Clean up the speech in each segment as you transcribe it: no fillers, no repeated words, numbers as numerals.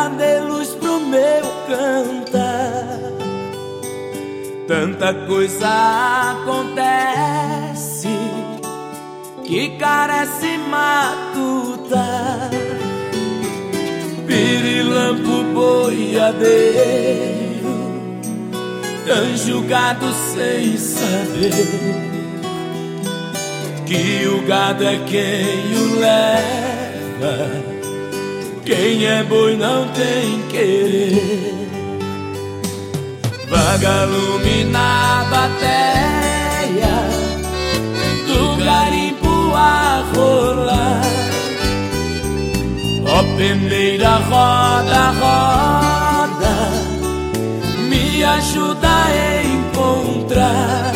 pra dar luz pro meu cantar. Tanta coisa acontece que carece matutar. Pirilampo boiadeiro, anjo gado sem saber que o gado é quem o leva, quem é boi não tem querer. Vagalume na bateia do garimpo a rolar. Ó peneira, roda, roda, me ajuda a encontrar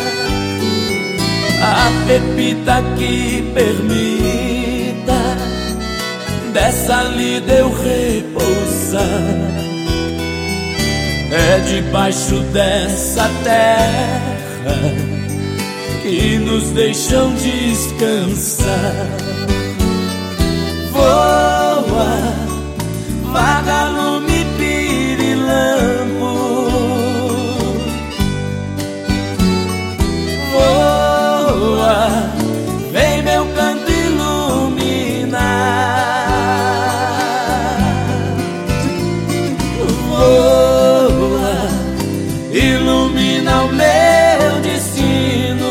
a pepita que permita dessa lida eu repousar. É debaixo dessa terra que nos deixam descansar. Voa, vagalume pirilampo, voa, vem meu canto iluminar. Voa, ilumina o meu destino,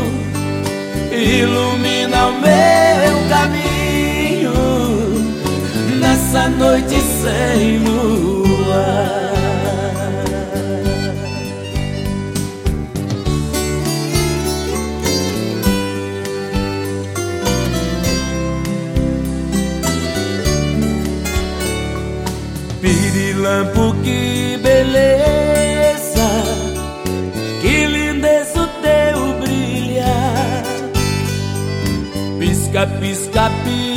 ilumina o meu caminho nessa noite sem luar. Pirilampo, que beleza, que lindeza o teu brilhar. Pisca, pisca,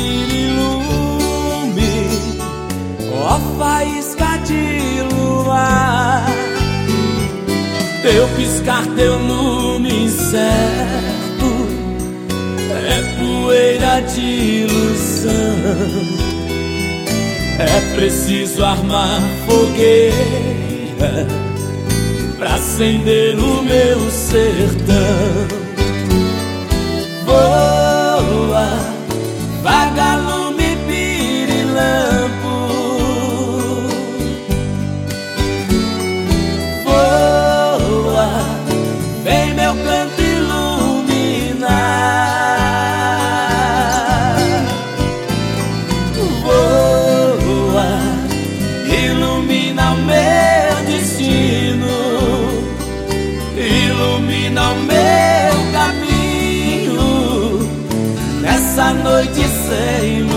pirilume, ó faísca de luar. Teu piscar, teu lume incerto é poeira de ilusão. É preciso armar fogueira pra acender o meu sertão. Voa, vagalume pirilampo, voa, vem meu canto iluminar. Ilumina o meu destino, ilumina o meu caminho nessa noite sem luz.